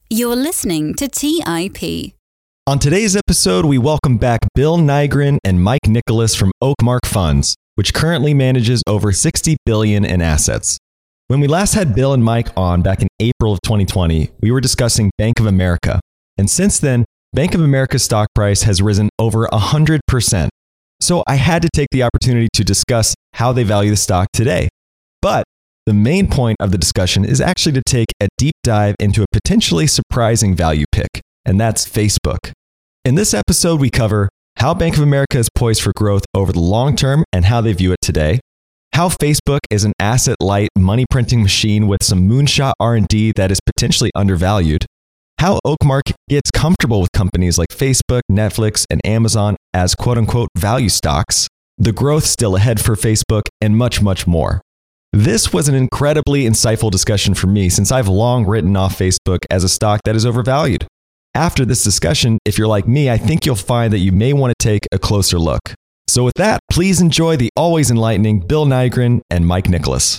You're listening to TIP. On today's episode, we welcome back Bill Nygren and Mike Nicholas from Oakmark Funds, which currently manages over $60 billion in assets. When we last had Bill and Mike on back in April of 2020, we were discussing Bank of America. And since then, Bank of America's stock price has risen over 100%. So I had to take the opportunity to discuss how they value the stock today. But the main point of the discussion is actually to take a deep dive into a potentially surprising value pick, and that's Facebook. In this episode, we cover how Bank of America is poised for growth over the long term and how they view it today, how Facebook is an asset-light money printing machine with some moonshot R&D that is potentially undervalued, how Oakmark gets comfortable with companies like Facebook, Netflix, and Amazon as quote-unquote value stocks, the growth still ahead for Facebook, and much, much more. This was an incredibly insightful discussion for me since I've long written off Facebook as a stock that is overvalued. After this discussion, if you're like me, I think you'll find that you may want to take a closer look. So with that, please enjoy the always enlightening Bill Nygren and Mike Nicholas.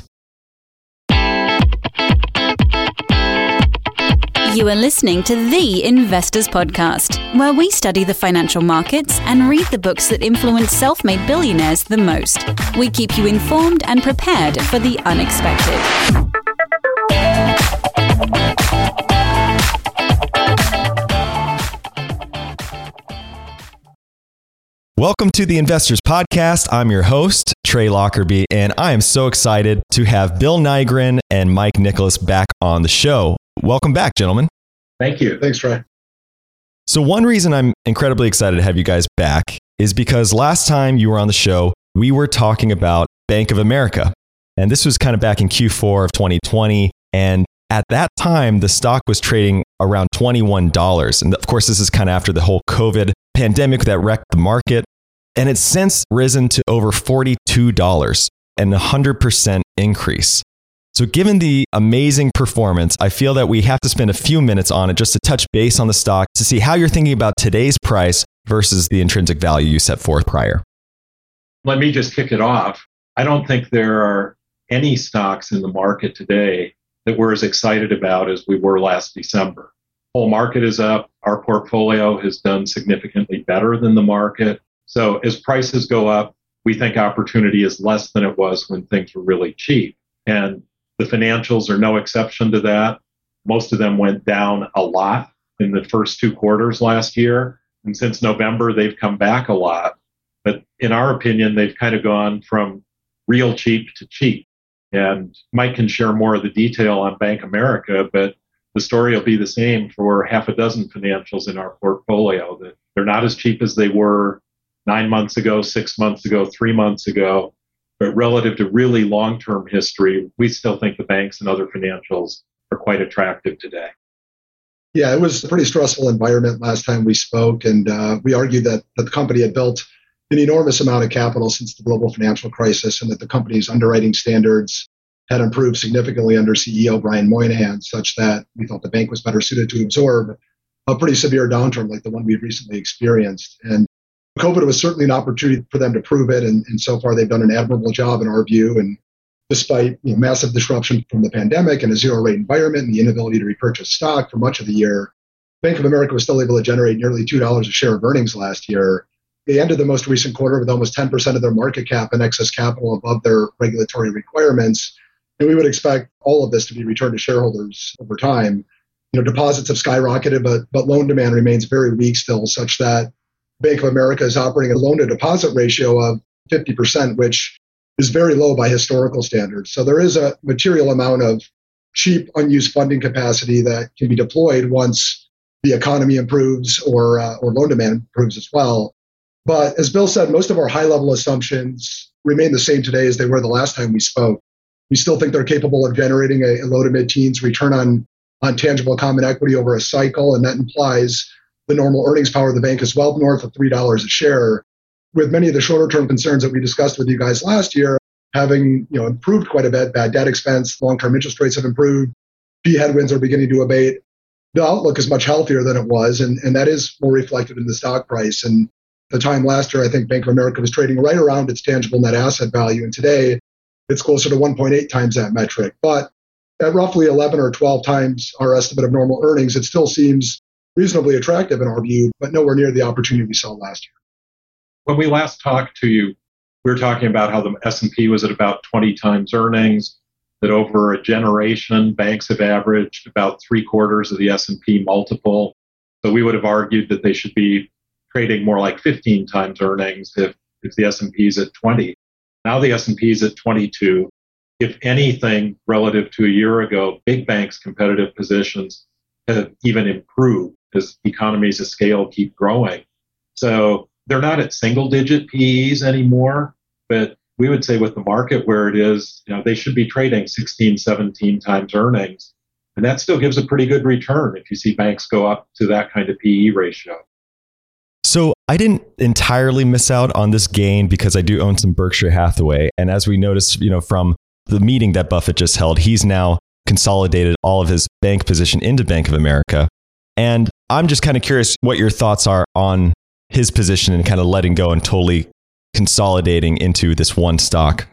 You are listening to The Investors Podcast, where we study the financial markets and read the books that influence self-made billionaires the most. We keep you informed and prepared for the unexpected. Welcome to The Investors Podcast. I'm your host, Trey Lockerbie, and I am so excited to have Bill Nygren and Mike Nicholas back on the show. Welcome back, gentlemen. Thank you. Thanks, Trey. So one reason I'm incredibly excited to have you guys back is because last time you were on the show, we were talking about Bank of America. And this was kind of back in Q4 of 2020. And at that time, the stock was trading around $21. And of course, this is kind of after the whole COVID pandemic that wrecked the market. And it's since risen to over $42 and 100% increase. So given the amazing performance, I feel that we have to spend a few minutes on it just to touch base on the stock to see how you're thinking about today's price versus the intrinsic value you set forth prior. Let me just kick it off. I don't think there are any stocks in the market today that we're as excited about as we were last December. The whole market is up. Our portfolio has done significantly better than the market. So as prices go up, we think opportunity is less than it was when things were really cheap. And the financials are no exception to that. Most of them went down a lot in the first two quarters last year. And since November, they've come back a lot. But in our opinion, they've kind of gone from real cheap to cheap. And Mike can share more of the detail on Bank of America, but the story will be the same for half a dozen financials in our portfolio. That they're not as cheap as they were 9 months ago, 6 months ago, 3 months ago. But relative to really long-term history, we still think the banks and other financials are quite attractive today. Yeah, it was a pretty stressful environment last time we spoke, and we argued that the company had built an enormous amount of capital since the global financial crisis, and that the company's underwriting standards had improved significantly under CEO Brian Moynihan, such that we thought the bank was better suited to absorb a pretty severe downturn like the one we've recently experienced. And COVID was certainly an opportunity for them to prove it, and so far they've done an admirable job in our view. And despite massive disruption from the pandemic and a zero-rate environment and the inability to repurchase stock for much of the year, Bank of America was still able to generate nearly $2 a share of earnings last year. They ended the most recent quarter with almost 10% of their market cap and excess capital above their regulatory requirements, and we would expect all of this to be returned to shareholders over time. Deposits have skyrocketed, but loan demand remains very weak still, such that Bank of America is operating a loan-to-deposit ratio of 50%, which is very low by historical standards. So there is a material amount of cheap, unused funding capacity that can be deployed once the economy improves or loan demand improves as well. But as Bill said, most of our high-level assumptions remain the same today as they were the last time we spoke. We still think they're capable of generating a low to mid-teens return on tangible common equity over a cycle, and that implies the normal earnings power of the bank is well north of $3 a share, with many of the shorter term concerns that we discussed with you guys last year having improved quite a bit. Bad debt expense, long-term interest rates have improved, fee headwinds are beginning to abate. The outlook is much healthier than it was, and that is more reflected in the stock price. And the time last year, I think Bank of America was trading right around its tangible net asset value, and today it's closer to 1.8 times that metric. But at roughly 11 or 12 times our estimate of normal earnings, it still seems reasonably attractive in our view, but nowhere near the opportunity we saw last year. When we last talked to you, we were talking about how the S&P was at about 20 times earnings, that over a generation, banks have averaged about 3/4 of the S&P multiple. So we would have argued that they should be trading more like 15 times earnings if the S&P is at 20. Now the S&P is at 22. If anything, relative to a year ago, big banks' competitive positions have even improved as economies of scale keep growing. So they're not at single-digit PEs anymore, but we would say with the market where it is, they should be trading 16, 17 times earnings. And that still gives a pretty good return if you see banks go up to that kind of PE ratio. So I didn't entirely miss out on this gain because I do own some Berkshire Hathaway. And as we noticed, from the meeting that Buffett just held, he's now consolidated all of his bank position into Bank of America. And I'm just kind of curious what your thoughts are on his position and kind of letting go and totally consolidating into this one stock.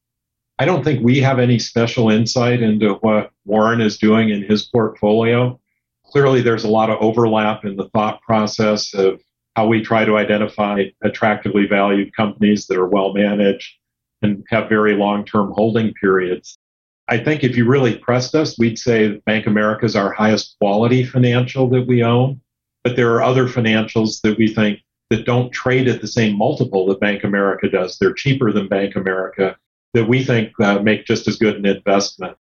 I don't think we have any special insight into what Warren is doing in his portfolio. Clearly, there's a lot of overlap in the thought process of how we try to identify attractively valued companies that are well managed and have very long-term holding periods. I think if you really pressed us, we'd say Bank of America is our highest quality financial that we own. But there are other financials that we think that don't trade at the same multiple that Bank of America does. They're cheaper than Bank of America that we think make just as good an investment.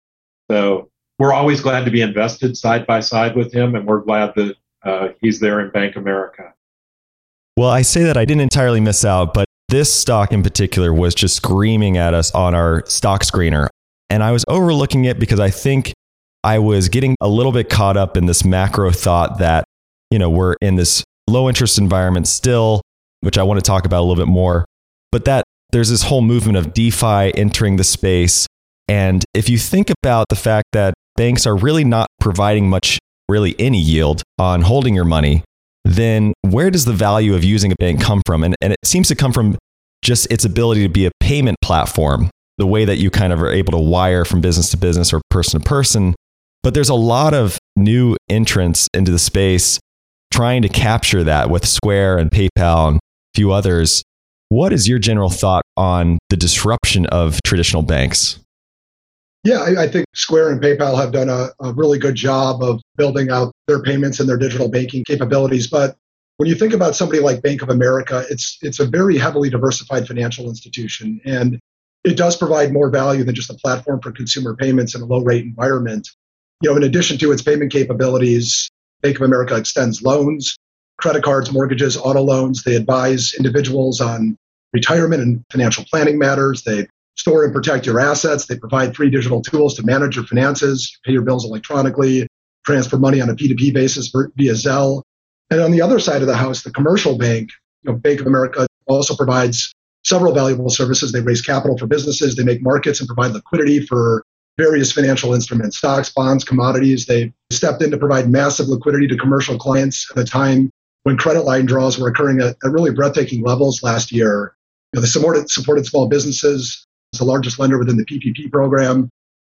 So we're always glad to be invested side by side with him, and we're glad that he's there in Bank of America. Well, I say that I didn't entirely miss out, but this stock in particular was just screaming at us on our stock screener. And I was overlooking it because I think I was getting a little bit caught up in this macro thought that, we're in this low interest environment still, which I want to talk about a little bit more, but that there's this whole movement of DeFi entering the space. And if you think about the fact that banks are really not providing much, really any yield on holding your money, then where does the value of using a bank come from? And it seems to come from just its ability to be a payment platform, the way that you kind of are able to wire from business to business or person to person. But there's a lot of new entrants into the space trying to capture that with Square and PayPal and a few others. What is your general thought on the disruption of traditional banks? Yeah, I think Square and PayPal have done a really good job of building out their payments and their digital banking capabilities. But when you think about somebody like Bank of America, it's a very heavily diversified financial institution. And it does provide more value than just a platform for consumer payments in a low rate environment. In addition to its payment capabilities, Bank of America extends loans, credit cards, mortgages, auto loans. They advise individuals on retirement and financial planning matters. They store and protect your assets. They provide free digital tools to manage your finances, pay your bills electronically, transfer money on a P2P basis via Zelle. And on the other side of the house, the commercial bank, Bank of America also provides several valuable services. They raise capital for businesses. They make markets and provide liquidity for various financial instruments, stocks, bonds, commodities. They stepped in to provide massive liquidity to commercial clients at a time when credit line draws were occurring at really breathtaking levels last year. They supported small businesses. It's the largest lender within the PPP program.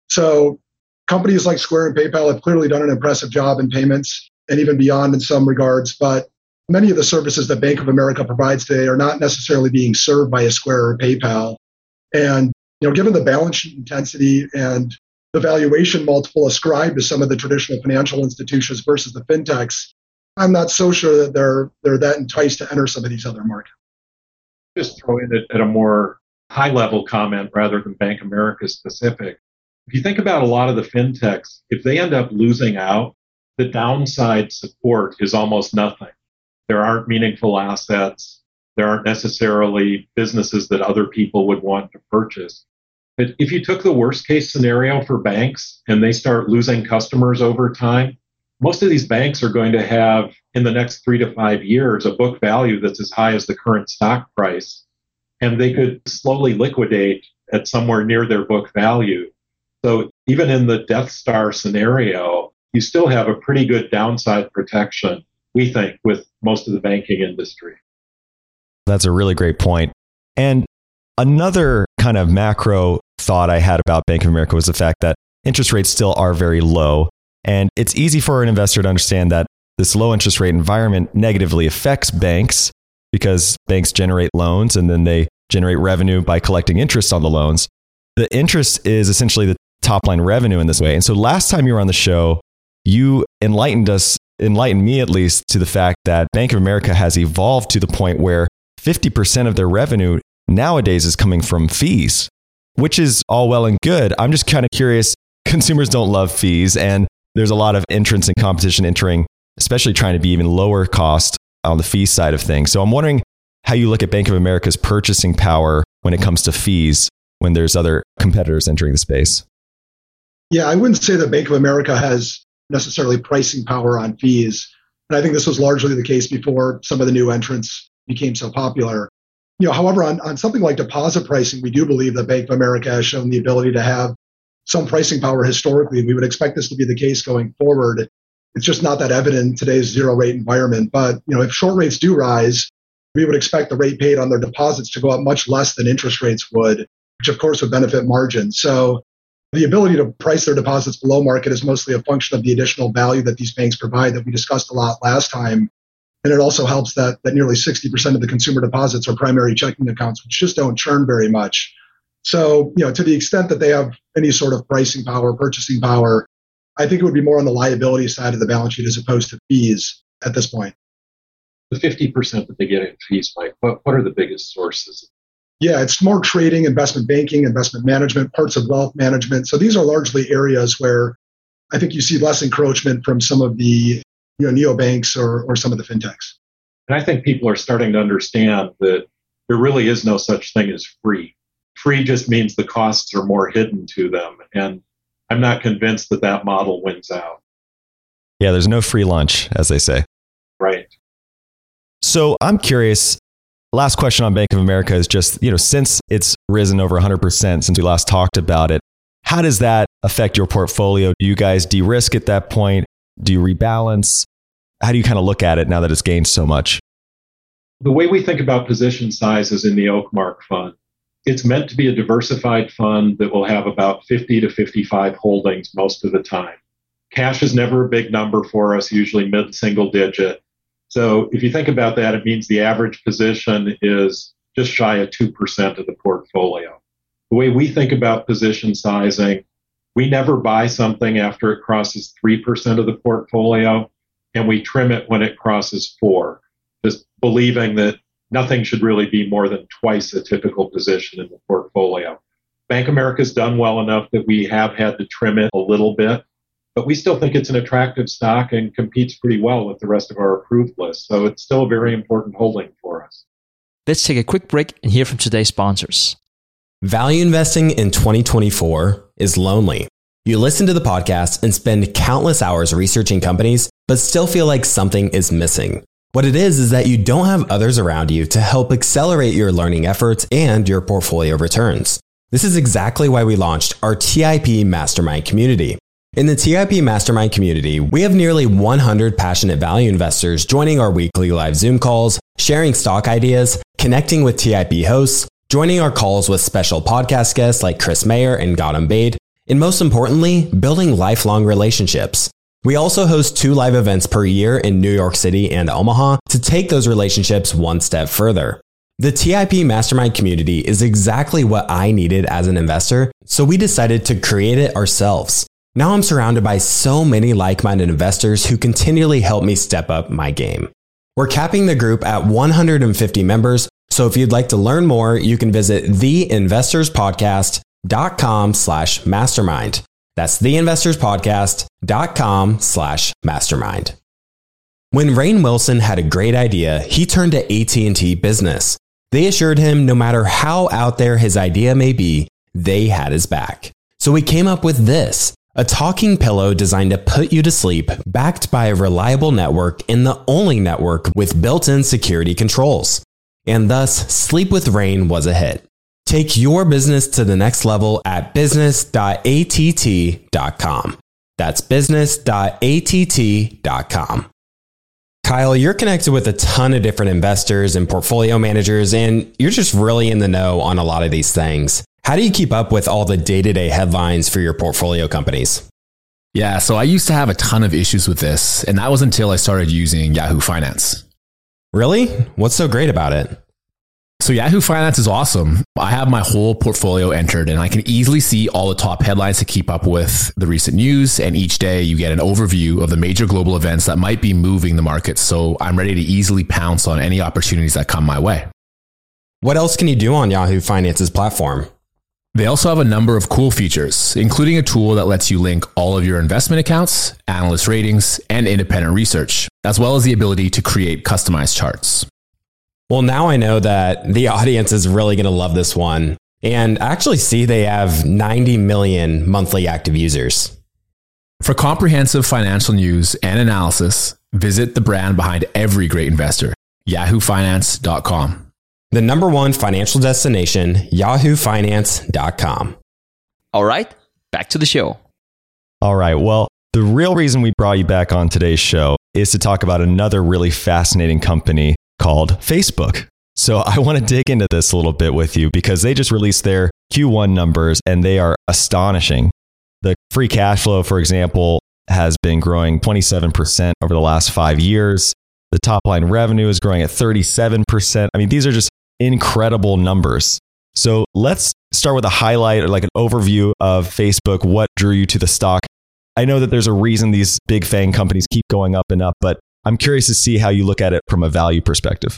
So companies like Square and PayPal have clearly done an impressive job in payments and even beyond in some regards. But many of the services that Bank of America provides today are not necessarily being served by a Square or PayPal. And given the balance sheet intensity and the valuation multiple ascribed to some of the traditional financial institutions versus the fintechs, I'm not so sure that they're that enticed to enter some of these other markets. Just throw in at a more high-level comment rather than Bank of America specific. If you think about a lot of the fintechs, if they end up losing out, the downside support is almost nothing. There aren't meaningful assets. There aren't necessarily businesses that other people would want to purchase. But if you took the worst case scenario for banks and they start losing customers over time, most of these banks are going to have, in the next 3 to 5 years, a book value that's as high as the current stock price. And they could slowly liquidate at somewhere near their book value. So even in the Death Star scenario, you still have a pretty good downside protection, we think, with most of the banking industry. That's a really great point. And another kind of macro thought I had about Bank of America was the fact that interest rates still are very low. And it's easy for an investor to understand that this low interest rate environment negatively affects banks because banks generate loans and then they generate revenue by collecting interest on the loans. The interest is essentially the top line revenue in this way. And so last time you were on the show, you enlightened me at least, to the fact that Bank of America has evolved to the point where 50% of their revenue nowadays is coming from fees, which is all well and good. I'm just kind of curious. Consumers don't love fees, and there's a lot of entrants and competition entering, especially trying to be even lower cost on the fee side of things. So I'm wondering how you look at Bank of America's purchasing power when it comes to fees when there's other competitors entering the space. Yeah, I wouldn't say that Bank of America has necessarily pricing power on fees. And I think this was largely the case before some of the new entrants became so popular. However, on something like deposit pricing, we do believe that Bank of America has shown the ability to have some pricing power historically. We would expect this to be the case going forward. It's just not that evident in today's zero rate environment. But if short rates do rise, we would expect the rate paid on their deposits to go up much less than interest rates would, which of course would benefit margins. So the ability to price their deposits below market is mostly a function of the additional value that these banks provide that we discussed a lot last time. And it also helps that nearly 60% of the consumer deposits are primary checking accounts, which just don't churn very much. So, to the extent that they have any sort of pricing power, purchasing power, I think it would be more on the liability side of the balance sheet as opposed to fees at this point. The 50% that they get in fees, Mike, what are the biggest sources? Yeah, it's more trading, investment banking, investment management, parts of wealth management. So these are largely areas where I think you see less encroachment from some of the neobanks or some of the fintechs. And I think people are starting to understand that there really is no such thing as free. Free just means the costs are more hidden to them. And I'm not convinced that model wins out. Yeah, there's no free lunch, as they say. Right. So I'm curious, last question on Bank of America is just, since it's risen over 100% since we last talked about it, how does that affect your portfolio? Do you guys de-risk at that point? Do you rebalance? How do you kind of look at it now that it's gained so much? The way we think about position size is in the Oakmark fund. It's meant to be a diversified fund that will have about 50 to 55 holdings most of the time. Cash is never a big number for us, usually mid-single digit. So if you think about that, it means the average position is just shy of 2% of the portfolio. The way we think about position sizing, we never buy something after it crosses 3% of the portfolio, and we trim it when it crosses 4%, just believing that nothing should really be more than twice a typical position in the portfolio. Bank of America's done well enough that we have had to trim it a little bit, but we still think it's an attractive stock and competes pretty well with the rest of our approved list. So it's still a very important holding for us. Let's take a quick break and hear from today's sponsors. Value investing in 2024 is lonely. You listen to the podcast and spend countless hours researching companies, but still feel like something is missing. What it is that you don't have others around you to help accelerate your learning efforts and your portfolio returns. This is exactly why we launched our TIP Mastermind community. In the TIP Mastermind community, we have nearly 100 passionate value investors joining our weekly live Zoom calls, sharing stock ideas, connecting with TIP hosts, joining our calls with special podcast guests like Chris Mayer and Gautam Baid, and most importantly, building lifelong relationships. We also host 2 live events per year in New York City and Omaha to take those relationships one step further. The TIP Mastermind community is exactly what I needed as an investor, so we decided to create it ourselves. Now I'm surrounded by so many like-minded investors who continually help me step up my game. We're capping the group at 150 members, so if you'd like to learn more, you can visit theinvestorspodcast.com/mastermind. That's theinvestorspodcast.com/mastermind. When Rainn Wilson had a great idea, he turned to AT&T Business. They assured him no matter how out there his idea may be, they had his back. So we came up with this, a talking pillow designed to put you to sleep, backed by a reliable network and the only network with built-in security controls. And thus, Sleep with Rainn was a hit. Take your business to the next level at business.att.com. That's business.att.com. Kyle, you're connected with a ton of different investors and portfolio managers, and you're just really in the know on a lot of these things. How do you keep up with all the day-to-day headlines for your portfolio companies? Yeah, so I used to have a ton of issues with this, and that was until I started using Yahoo Finance. Really? What's so great about it? So Yahoo Finance is awesome. I have my whole portfolio entered and I can easily see all the top headlines to keep up with the recent news. And each day you get an overview of the major global events that might be moving the market. So I'm ready to easily pounce on any opportunities that come my way. What else can you do on Yahoo Finance's platform? They also have a number of cool features, including a tool that lets you link all of your investment accounts, analyst ratings, and independent research, as well as the ability to create customized charts. Well, now I know that the audience is really going to love this one. And I actually see they have 90 million monthly active users. For comprehensive financial news and analysis, visit the brand behind every great investor, yahoofinance.com. The number one financial destination, yahoofinance.com. All right, back to the show. All right. Well, the real reason we brought you back on today's show is to talk about another really fascinating company called Facebook. So I want to dig into this a little bit with you because they just released their Q1 numbers and they are astonishing. The free cash flow, for example, has been growing 27% over the last 5 years. The top line revenue is growing at 37%. I mean, these are just incredible numbers. So let's start with a highlight or like an overview of Facebook. What drew you to the stock? I know that there's a reason these big FANG companies keep going up and up, but I'm curious to see how you look at it from a value perspective.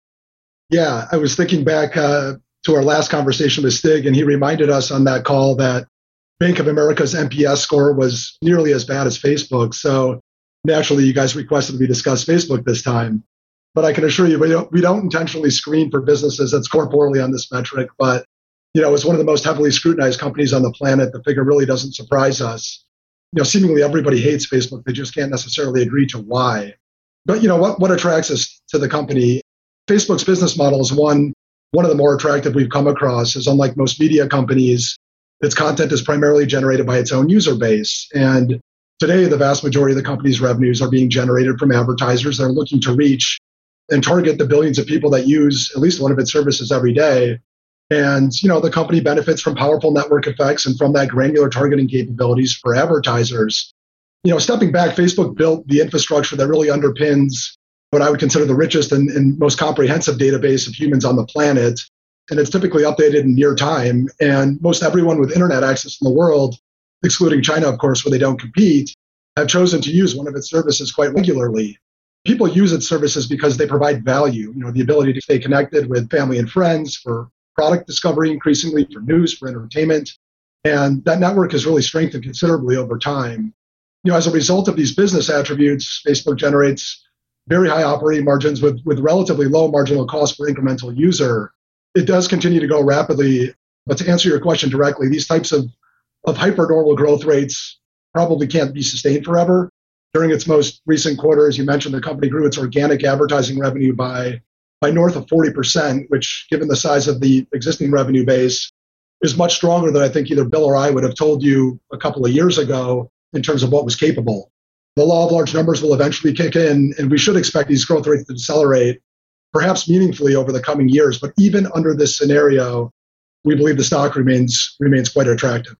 Yeah, I was thinking back to our last conversation with Stig, and he reminded us on that call that Bank of America's NPS score was nearly as bad as Facebook. So naturally, you guys requested we discuss Facebook this time. But I can assure you, we don't intentionally screen for businesses that score poorly on this metric. But it's one of the most heavily scrutinized companies on the planet. The figure really doesn't surprise us. Seemingly everybody hates Facebook. They just can't necessarily agree to why. But what attracts us to the company? Facebook's business model is one of the more attractive we've come across. Is unlike most media companies, its content is primarily generated by its own user base. And today, the vast majority of the company's revenues are being generated from advertisers that are looking to reach and target the billions of people that use at least one of its services every day. And the company benefits from powerful network effects and from that granular targeting capabilities for advertisers. Stepping back, Facebook built the infrastructure that really underpins what I would consider the richest and most comprehensive database of humans on the planet. And it's typically updated in near time. And most everyone with internet access in the world, excluding China, of course, where they don't compete, have chosen to use one of its services quite regularly. People use its services because they provide value, the ability to stay connected with family and friends, for product discovery, increasingly for news, for entertainment. And that network has really strengthened considerably over time. As a result of these business attributes, Facebook generates very high operating margins with relatively low marginal cost per incremental user. It does continue to go rapidly. But to answer your question directly, these types of hypernormal growth rates probably can't be sustained forever. During its most recent quarter, as you mentioned, the company grew its organic advertising revenue by north of 40%, which, given the size of the existing revenue base, is much stronger than I think either Bill or I would have told you a couple of years ago in terms of what was capable. The law of large numbers will eventually kick in, and we should expect these growth rates to accelerate, perhaps meaningfully over the coming years. But even under this scenario, we believe the stock remains quite attractive.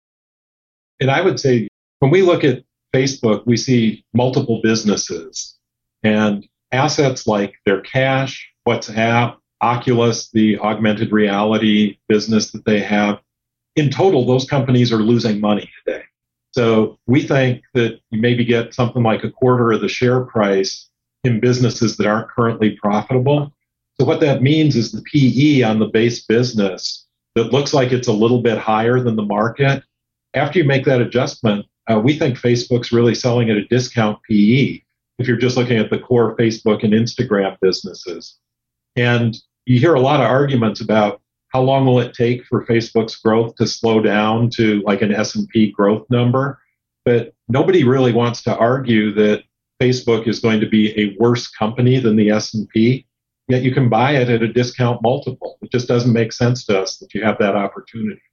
And I would say when we look at Facebook, we see multiple businesses and assets like their cash, WhatsApp, Oculus, the augmented reality business that they have. In total, those companies are losing money today. So we think that you maybe get something like a quarter of the share price in businesses that aren't currently profitable. So what that means is the PE on the base business that looks like it's a little bit higher than the market. After you make that adjustment, we think Facebook's really selling at a discount PE if you're just looking at the core Facebook and Instagram businesses. And you hear a lot of arguments about how long will it take for Facebook's growth to slow down to like an S&P growth number. But nobody really wants to argue that Facebook is going to be a worse company than the S&P, yet you can buy it at a discount multiple. It just doesn't make sense to us that you have that opportunity.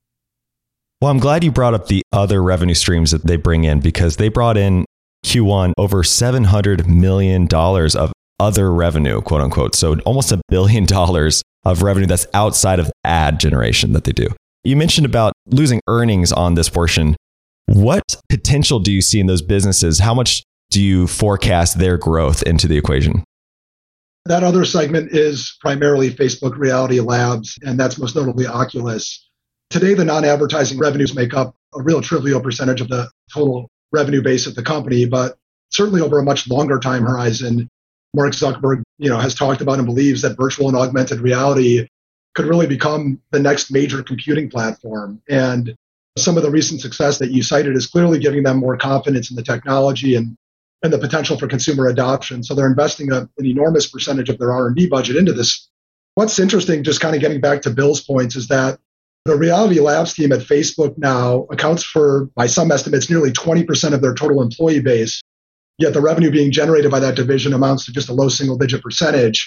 Well, I'm glad you brought up the other revenue streams that they bring in, because they brought in Q1 over $700 million of other revenue, quote unquote. So almost $1 billion of revenue that's outside of ad generation that they do. You mentioned about losing earnings on this portion. What potential do you see in those businesses? How much do you forecast their growth into the equation? That other segment is primarily Facebook Reality Labs, and that's most notably Oculus. Today, the non-advertising revenues make up a real trivial percentage of the total revenue base of the company, but certainly over a much longer time horizon, Mark Zuckerberg, has talked about and believes that virtual and augmented reality could really become the next major computing platform. And some of the recent success that you cited is clearly giving them more confidence in the technology and the potential for consumer adoption. So they're investing an enormous percentage of their R&D budget into this. What's interesting, just kind of getting back to Bill's points, is that the Reality Labs team at Facebook now accounts for, by some estimates, nearly 20% of their total employee base, yet the revenue being generated by that division amounts to just a low single-digit percentage.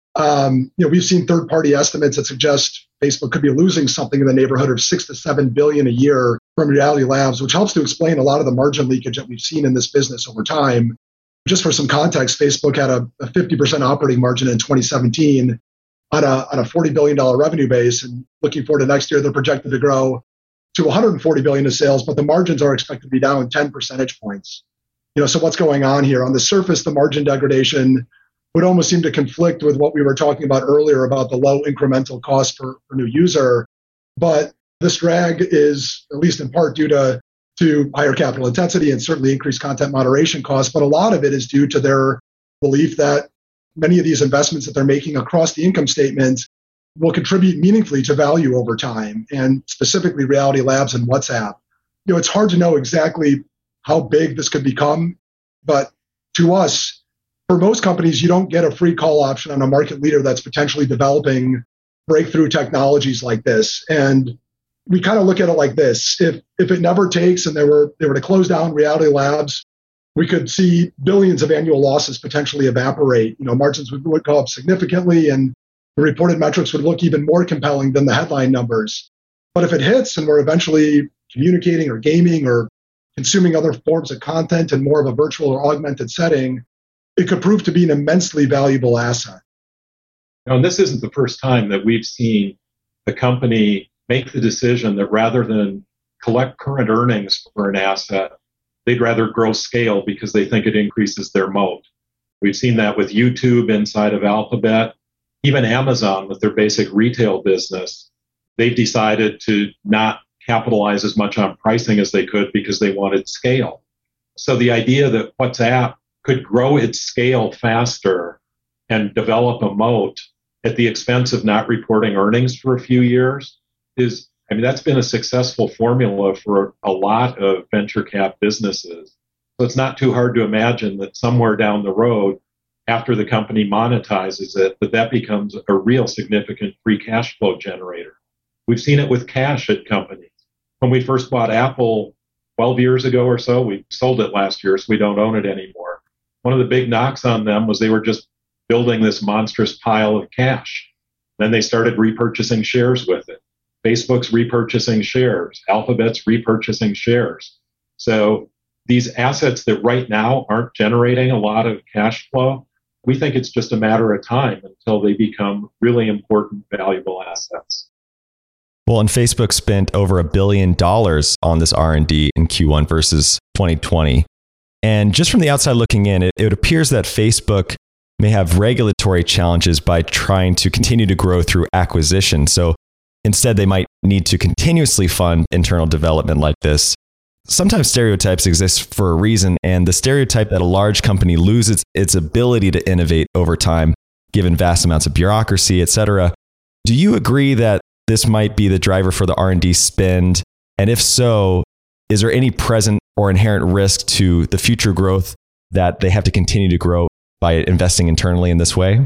We've seen third-party estimates that suggest Facebook could be losing something in the neighborhood of $6 to $7 billion a year from Reality Labs, which helps to explain a lot of the margin leakage that we've seen in this business over time. Just for some context, Facebook had a 50% operating margin in 2017 on a $40 billion revenue base, and looking forward to next year, they're projected to grow to $140 billion in sales, but the margins are expected to be down 10 percentage points. So what's going on here? On the surface, the margin degradation would almost seem to conflict with what we were talking about earlier about the low incremental cost per new user. But this drag is, at least in part, due to higher capital intensity and certainly increased content moderation costs. But a lot of it is due to their belief that many of these investments that they're making across the income statement will contribute meaningfully to value over time, and specifically Reality Labs and WhatsApp. It's hard to know exactly how big this could become, but to us, for most companies, you don't get a free call option on a market leader that's potentially developing breakthrough technologies like this. And we kind of look at it like this. If it never takes and they were to close down Reality Labs, we could see billions of annual losses potentially evaporate. Margins would go up significantly, and the reported metrics would look even more compelling than the headline numbers. But if it hits and we're eventually communicating or gaming or consuming other forms of content in more of a virtual or augmented setting, it could prove to be an immensely valuable asset. And this isn't the first time that we've seen the company make the decision that rather than collect current earnings for an asset, they'd rather grow scale because they think it increases their moat. We've seen that with YouTube inside of Alphabet, even Amazon with their basic retail business. They've decided to not capitalize as much on pricing as they could because they wanted scale. So the idea that WhatsApp could grow its scale faster and develop a moat at the expense of not reporting earnings for a few years that's been a successful formula for a lot of venture cap businesses. So it's not too hard to imagine that somewhere down the road, after the company monetizes it, that becomes a real significant free cash flow generator. We've seen it with cash at companies. When we first bought Apple 12 years ago or so, we sold it last year, so we don't own it anymore. One of the big knocks on them was they were just building this monstrous pile of cash. Then they started repurchasing shares with it. Facebook's repurchasing shares. Alphabet's repurchasing shares. So these assets that right now aren't generating a lot of cash flow, we think it's just a matter of time until they become really important, valuable assets. Well, and Facebook spent over $1 billion on this R&D in Q1 versus 2020. And just from the outside looking in, it appears that Facebook may have regulatory challenges by trying to continue to grow through acquisition. So instead, they might need to continuously fund internal development like this. Sometimes stereotypes exist for a reason, and the stereotype that a large company loses its ability to innovate over time, given vast amounts of bureaucracy, etc. Do you agree that this might be the driver for the R&D spend? And if so, is there any present or inherent risk to the future growth that they have to continue to grow by investing internally in this way?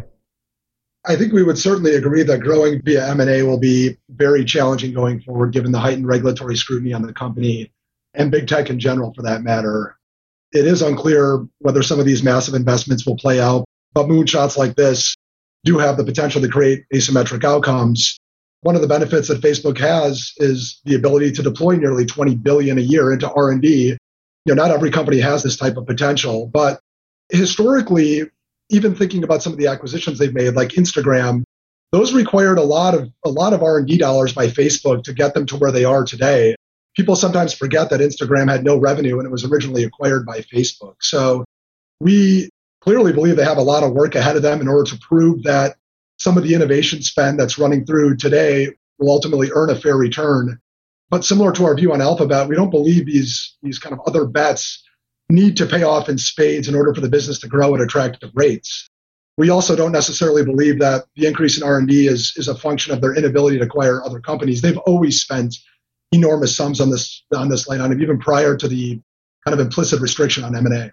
I think we would certainly agree that growing via M&A will be very challenging going forward, given the heightened regulatory scrutiny on the company and big tech in general, for that matter. It is unclear whether some of these massive investments will play out, but moonshots like this do have the potential to create asymmetric outcomes. One of the benefits that Facebook has is the ability to deploy nearly $20 billion a year into R&D. Not every company has this type of potential, but historically, even thinking about some of the acquisitions they've made, like Instagram, those required a lot of R&D dollars by Facebook to get them to where they are today. People sometimes forget that Instagram had no revenue and it was originally acquired by Facebook. So we clearly believe they have a lot of work ahead of them in order to prove that some of the innovation spend that's running through today will ultimately earn a fair return. But similar to our view on Alphabet, we don't believe these kind of other bets need to pay off in spades in order for the business to grow at attractive rates. We also don't necessarily believe that the increase in R&D is a function of their inability to acquire other companies. They've always spent enormous sums on this line item, even prior to the kind of implicit restriction on M&A.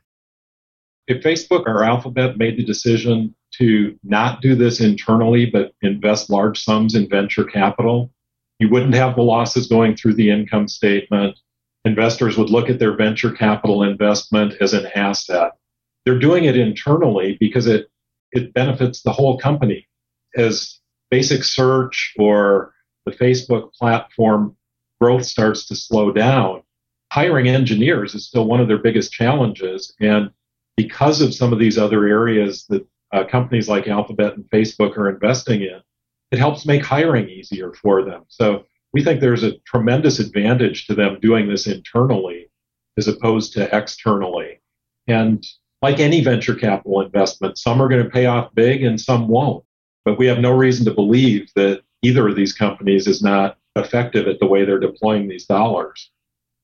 If Facebook or Alphabet made the decision to not do this internally, but invest large sums in venture capital, you wouldn't have the losses going through the income statement. Investors would look at their venture capital investment as an asset. They're doing it internally because it benefits the whole company. As basic search or the Facebook platform growth starts to slow down, hiring engineers is still one of their biggest challenges. And because of some of these other areas that companies like Alphabet and Facebook are investing in, it helps make hiring easier for them. So we think there's a tremendous advantage to them doing this internally as opposed to externally. And like any venture capital investment, some are going to pay off big and some won't. But we have no reason to believe that either of these companies is not effective at the way they're deploying these dollars.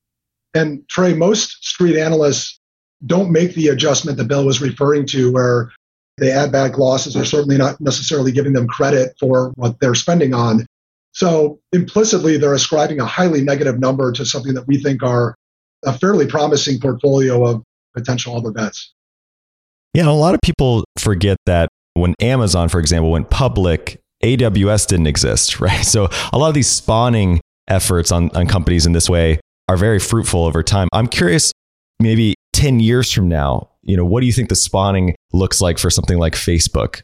And Trey, most street analysts don't make the adjustment that Bill was referring to, where they add back losses. They're certainly not necessarily giving them credit for what they're spending on. So implicitly, they're ascribing a highly negative number to something that we think are a fairly promising portfolio of potential other bets. Yeah, a lot of people forget that when Amazon, for example, went public, AWS didn't exist, right? So a lot of these spawning efforts on companies in this way are very fruitful over time. I'm curious, maybe 10 years from now, what do you think the spawning looks like for something like Facebook?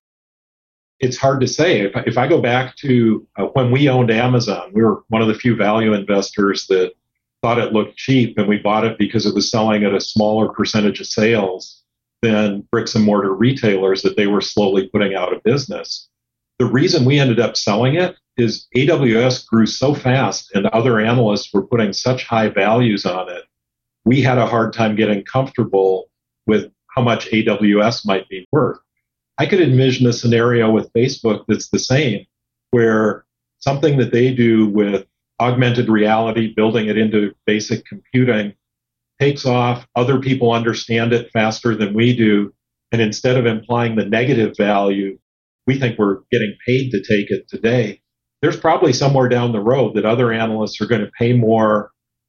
It's hard to say. If I go back to when we owned Amazon, we were one of the few value investors that thought it looked cheap, and we bought it because it was selling at a smaller percentage of sales than bricks and mortar retailers that they were slowly putting out of business. The reason we ended up selling it is AWS grew so fast and other analysts were putting such high values on it. We had a hard time getting comfortable with how much AWS might be worth. I could envision a scenario with Facebook that's the same, where something that they do with augmented reality, building it into basic computing, takes off, other people understand it faster than we do, and instead of implying the negative value, we think we're getting paid to take it today. There's probably somewhere down the road that other analysts are going to pay more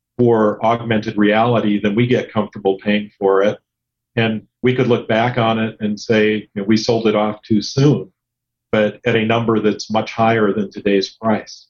for augmented reality than we get comfortable paying for it. And we could look back on it and say, we sold it off too soon, but at a number that's much higher than today's price.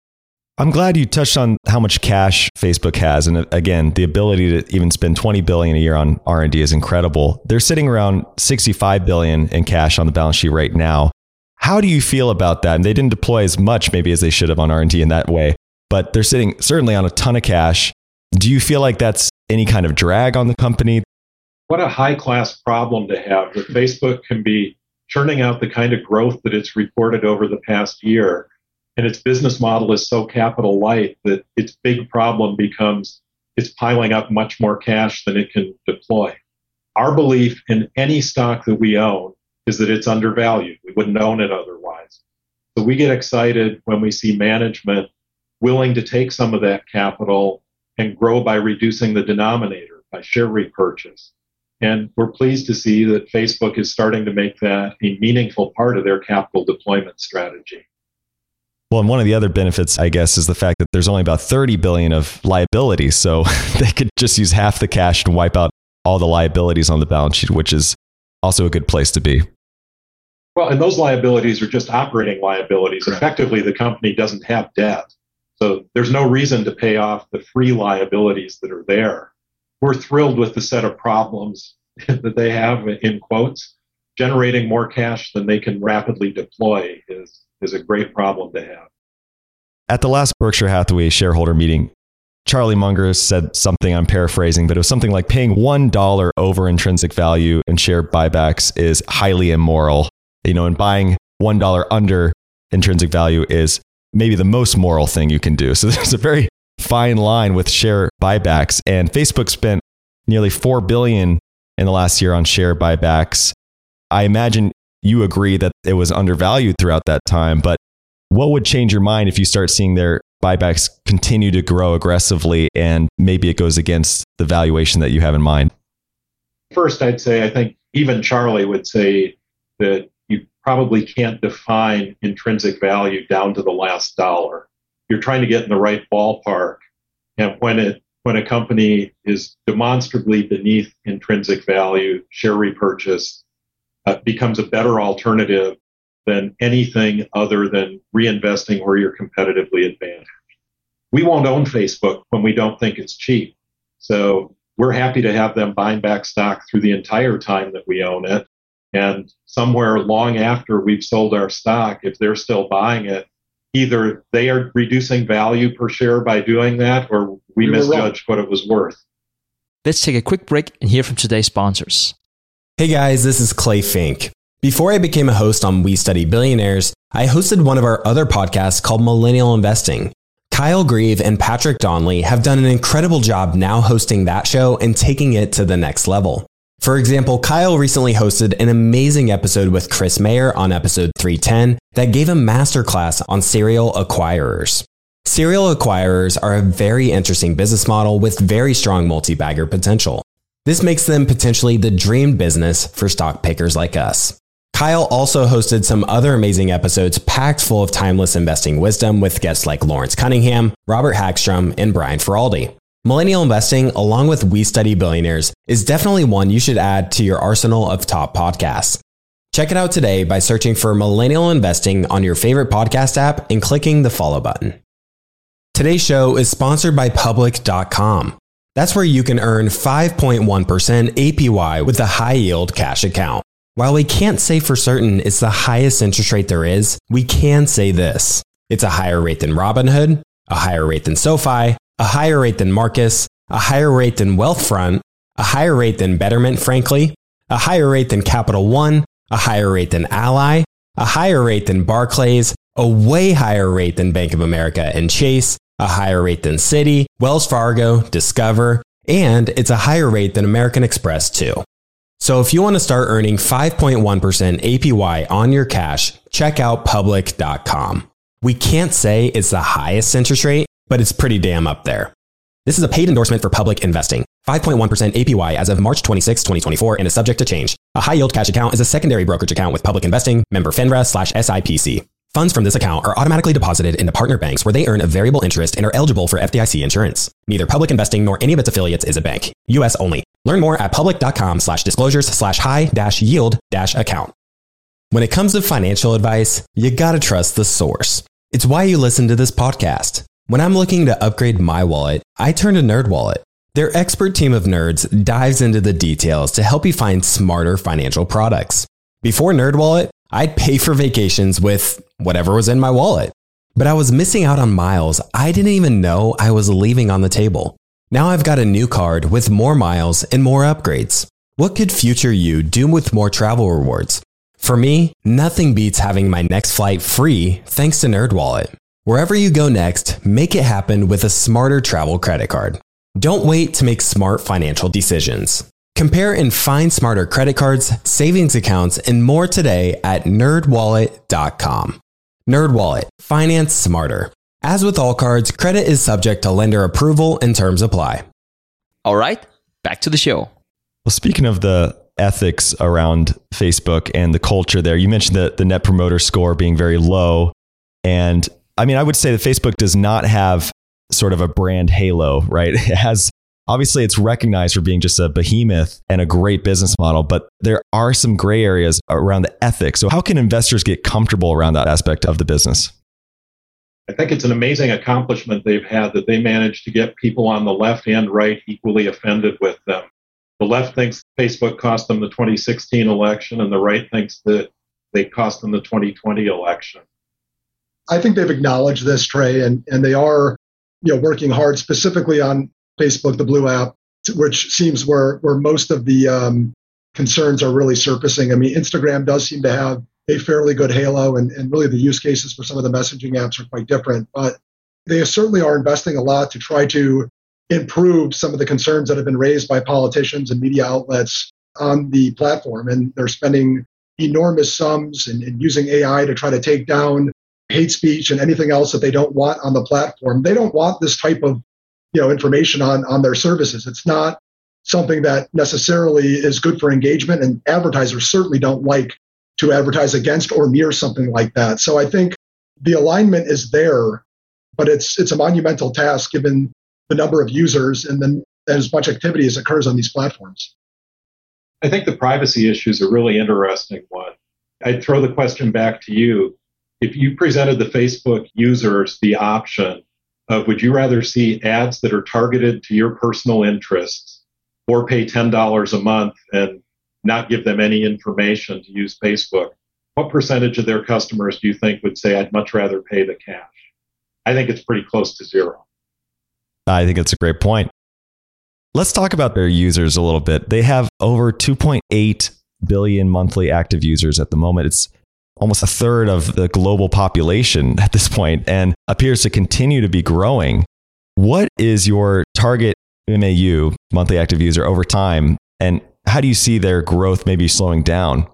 I'm glad you touched on how much cash Facebook has. And again, the ability to even spend $20 billion a year on R&D is incredible. They're sitting around $65 billion in cash on the balance sheet right now. How do you feel about that? And they didn't deploy as much maybe as they should have on R&D in that way, but they're sitting certainly on a ton of cash. Do you feel like that's any kind of drag on the company? What a high-class problem to have, that Facebook can be churning out the kind of growth that it's reported over the past year. And its business model is so capital light that its big problem becomes it's piling up much more cash than it can deploy. Our belief in any stock that we own is that it's undervalued. We wouldn't own it otherwise. So we get excited when we see management willing to take some of that capital and grow by reducing the denominator, by share repurchase. And we're pleased to see that Facebook is starting to make that a meaningful part of their capital deployment strategy. Well, and one of the other benefits, I guess, is the fact that there's only about 30 billion of liabilities. So they could just use half the cash and wipe out all the liabilities on the balance sheet, which is also a good place to be. Well, and those liabilities are just operating liabilities. Effectively, the company doesn't have debt. So there's no reason to pay off the free liabilities that are there. We're thrilled with the set of problems that they have, in quotes. Generating more cash than they can rapidly deploy is a great problem to have. At the last Berkshire Hathaway shareholder meeting, Charlie Munger said something, I'm paraphrasing, but it was something like paying $1 over intrinsic value in share buybacks is highly immoral. And buying $1 under intrinsic value is maybe the most moral thing you can do. So there's a very fine line with share buybacks, and Facebook spent nearly $4 billion in the last year on share buybacks. I imagine you agree that it was undervalued throughout that time, but what would change your mind if you start seeing their buybacks continue to grow aggressively and maybe it goes against the valuation that you have in mind? First, I'd say I think even Charlie would say that you probably can't define intrinsic value down to the last dollar. You're trying to get in the right ballpark. And when a company is demonstrably beneath intrinsic value, share repurchase becomes a better alternative than anything other than reinvesting where you're competitively advantaged. We won't own Facebook when we don't think it's cheap. So we're happy to have them buying back stock through the entire time that we own it. And somewhere long after we've sold our stock, if they're still buying it, either they are reducing value per share by doing that, or we misjudged what it was worth. Let's take a quick break and hear from today's sponsors. Hey guys, this is Clay Fink. Before I became a host on We Study Billionaires, I hosted one of our other podcasts called Millennial Investing. Kyle Grieve and Patrick Donnelly have done an incredible job now hosting that show and taking it to the next level. For example, Kyle recently hosted an amazing episode with Chris Mayer on episode 310 that gave a masterclass on serial acquirers. Serial acquirers are a very interesting business model with very strong multi-bagger potential. This makes them potentially the dream business for stock pickers like us. Kyle also hosted some other amazing episodes packed full of timeless investing wisdom with guests like Lawrence Cunningham, Robert Hagstrom, and Brian Feraldi. Millennial Investing, along with We Study Billionaires, is definitely one you should add to your arsenal of top podcasts. Check it out today by searching for Millennial Investing on your favorite podcast app and clicking the follow button. Today's show is sponsored by Public.com. That's where you can earn 5.1% APY with a high-yield cash account. While we can't say for certain it's the highest interest rate there is, we can say this. It's a higher rate than Robinhood, a higher rate than SoFi, a higher rate than Marcus, a higher rate than Wealthfront, a higher rate than Betterment, frankly, a higher rate than Capital One, a higher rate than Ally, a higher rate than Barclays, a way higher rate than Bank of America and Chase, a higher rate than Citi, Wells Fargo, Discover, and it's a higher rate than American Express too. So if you want to start earning 5.1% APY on your cash, check out Public.com. We can't say it's the highest interest rate, but it's pretty damn up there. This is a paid endorsement for Public Investing. 5.1% APY as of March 26, 2024 and is subject to change. A high-yield cash account is a secondary brokerage account with Public Investing, member FINRA/SIPC. Funds from this account are automatically deposited into partner banks where they earn a variable interest and are eligible for FDIC insurance. Neither Public Investing nor any of its affiliates is a bank. U.S. only. Learn more at public.com/disclosures/high-yield-account. When it comes to financial advice, you gotta trust the source. It's why you listen to this podcast. When I'm looking to upgrade my wallet, I turn to NerdWallet. Their expert team of nerds dives into the details to help you find smarter financial products. Before NerdWallet, I'd pay for vacations with whatever was in my wallet. But I was missing out on miles I didn't even know I was leaving on the table. Now I've got a new card with more miles and more upgrades. What could future you do with more travel rewards? For me, nothing beats having my next flight free thanks to NerdWallet. Wherever you go next, make it happen with a smarter travel credit card. Don't wait to make smart financial decisions. Compare and find smarter credit cards, savings accounts, and more today at nerdwallet.com. NerdWallet. Finance smarter. As with all cards, credit is subject to lender approval and terms apply. All right, back to the show. Well, speaking of the ethics around Facebook and the culture there, you mentioned the net promoter score being very low. And I mean, I would say that Facebook does not have sort of a brand halo, right? It has, obviously it's recognized for being just a behemoth and a great business model, but there are some gray areas around the ethics. So how can investors get comfortable around that aspect of the business? I think it's an amazing accomplishment they've had that they managed to get people on the left and right equally offended with them. The left thinks Facebook cost them the 2016 election, and the right thinks that they cost them the 2020 election. I think they've acknowledged this, Trey, and they are, working hard specifically on Facebook, the Blue app, which seems where most of the concerns are really surfacing. I mean, Instagram does seem to have a fairly good halo, and really the use cases for some of the messaging apps are quite different. But they certainly are investing a lot to try to improve some of the concerns that have been raised by politicians and media outlets on the platform. And they're spending enormous sums and using AI to try to take down hate speech and anything else that they don't want on the platform. They don't want this type of information on their services. It's not something that necessarily is good for engagement, and advertisers certainly don't like to advertise against or near something like that. So I think the alignment is there, but it's a monumental task given the number of users and then as much activity as occurs on these platforms. I think the privacy issue is a really interesting one. I'd throw the question back to you. If you presented the Facebook users the option of, would you rather see ads that are targeted to your personal interests or pay $10 a month and not give them any information to use Facebook, what percentage of their customers do you think would say, I'd much rather pay the cash? I think it's pretty close to zero. I think it's a great point. Let's talk about their users a little bit. They have over 2.8 billion monthly active users at the moment. It's almost a third of the global population at this point and appears to continue to be growing. What is your target MAU, monthly active user, over time? And how do you see their growth maybe slowing down?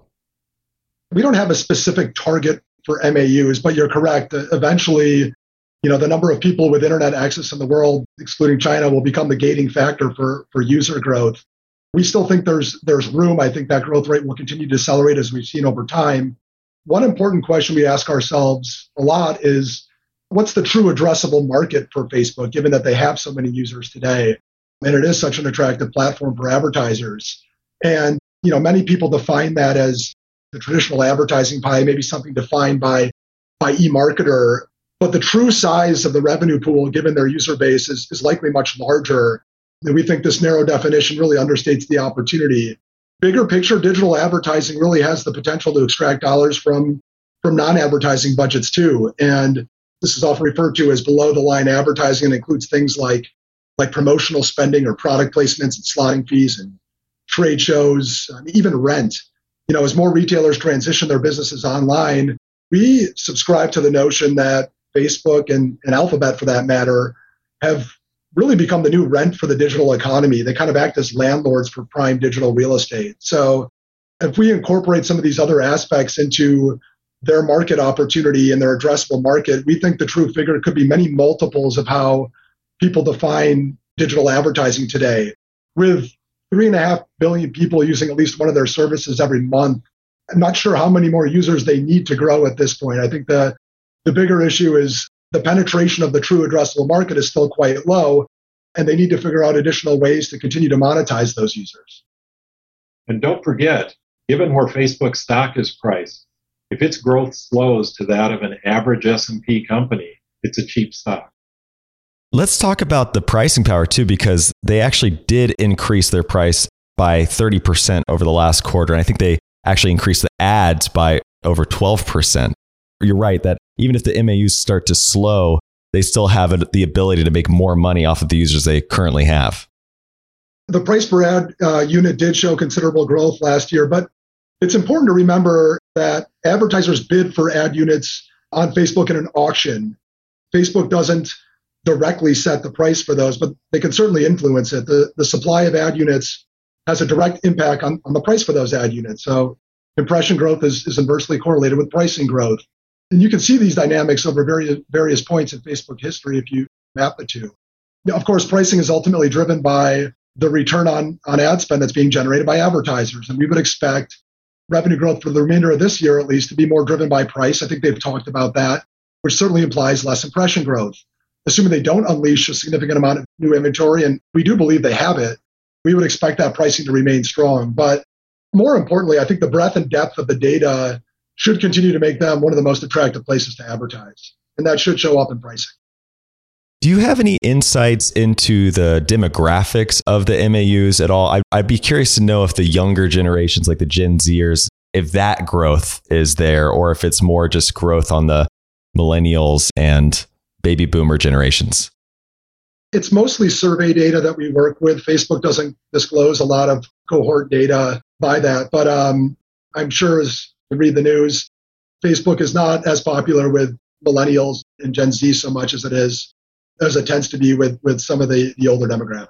We don't have a specific target for MAUs, but you're correct. Eventually, the number of people with internet access in the world, excluding China, will become the gating factor for user growth. We still think there's room. I think that growth rate will continue to accelerate as we've seen over time. One important question we ask ourselves a lot is, what's the true addressable market for Facebook, given that they have so many users today? And it is such an attractive platform for advertisers. And, many people define that as the traditional advertising pie, maybe something defined by eMarketer. But the true size of the revenue pool, given their user base, is likely much larger. And we think this narrow definition really understates the opportunity. Bigger picture, digital advertising really has the potential to extract dollars from non-advertising budgets too. And this is often referred to as below-the-line advertising, and includes things like promotional spending or product placements and slotting fees and trade shows, even rent. As more retailers transition their businesses online, we subscribe to the notion that Facebook and Alphabet, for that matter, have really become the new rent for the digital economy. They kind of act as landlords for prime digital real estate. So if we incorporate some of these other aspects into their market opportunity and their addressable market, we think the true figure could be many multiples of how people define digital advertising today. With 3.5 billion people using at least one of their services every month, I'm not sure how many more users they need to grow at this point. I think the bigger issue is the penetration of the true addressable market is still quite low, and they need to figure out additional ways to continue to monetize those users. And don't forget, given where Facebook stock is priced, if its growth slows to that of an average S&P company, it's a cheap stock. Let's talk about the pricing power too, because they actually did increase their price by 30% over the last quarter. And I think they actually increased the ads by over 12%. You're right that even if the MAUs start to slow, they still have the ability to make more money off of the users they currently have. The price per ad unit did show considerable growth last year, but it's important to remember that advertisers bid for ad units on Facebook in an auction. Facebook doesn't directly set the price for those, but they can certainly influence it. The supply of ad units has a direct impact on the price for those ad units. So impression growth is inversely correlated with pricing growth. And you can see these dynamics over various points in Facebook history if you map the two. Now, of course, pricing is ultimately driven by the return on ad spend that's being generated by advertisers. And we would expect revenue growth for the remainder of this year, at least, to be more driven by price. I think they've talked about that, which certainly implies less impression growth. Assuming they don't unleash a significant amount of new inventory, and we do believe they have it, we would expect that pricing to remain strong. But more importantly, I think the breadth and depth of the data should continue to make them one of the most attractive places to advertise. And that should show up in pricing. Do you have any insights into the demographics of the MAUs at all? I'd be curious to know if the younger generations, like the Gen Zers, if that growth is there, or if it's more just growth on the millennials and baby boomer generations. It's mostly survey data that we work with. Facebook doesn't disclose a lot of cohort data by that, but I'm sure as you read the news, Facebook is not as popular with millennials and Gen Z so much as it tends to be with some of the older demographic.